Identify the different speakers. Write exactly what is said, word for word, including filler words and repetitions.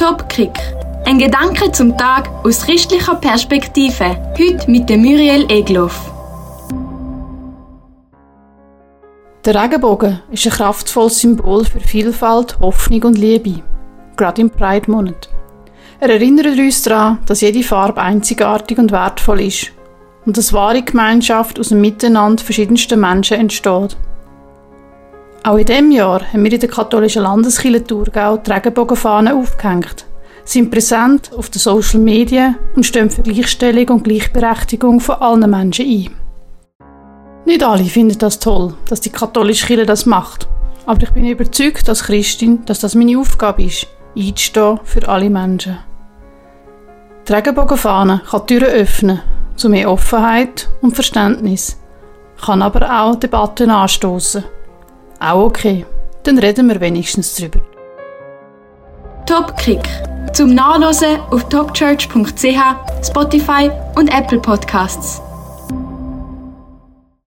Speaker 1: Top-Kick. Ein Gedanke zum Tag aus christlicher Perspektive. Heute mit der Muriel Egloff.
Speaker 2: Der Regenbogen ist ein kraftvolles Symbol für Vielfalt, Hoffnung und Liebe, gerade im Pride-Monat. Er erinnert uns daran, dass jede Farbe einzigartig und wertvoll ist und dass wahre Gemeinschaft aus dem Miteinander verschiedenster Menschen entsteht. Auch in diesem Jahr haben wir in der katholischen Landeskirche Thurgau die Regenbogenfahnen aufgehängt, sind präsent auf den Social Media und stehen für Gleichstellung und Gleichberechtigung von allen Menschen ein. Nicht alle finden das toll, dass die katholische Kirche das macht, aber ich bin überzeugt als Christin, dass das meine Aufgabe ist, einzustehen für alle Menschen. Die Regenbogenfahne kann Türen öffnen zu mehr Offenheit und Verständnis, kann aber auch Debatten anstoßen. Auch okay, dann reden wir wenigstens drüber.
Speaker 1: Top-Kick. Zum Nachhören auf topchurch punkt c h, Spotify und Apple Podcasts.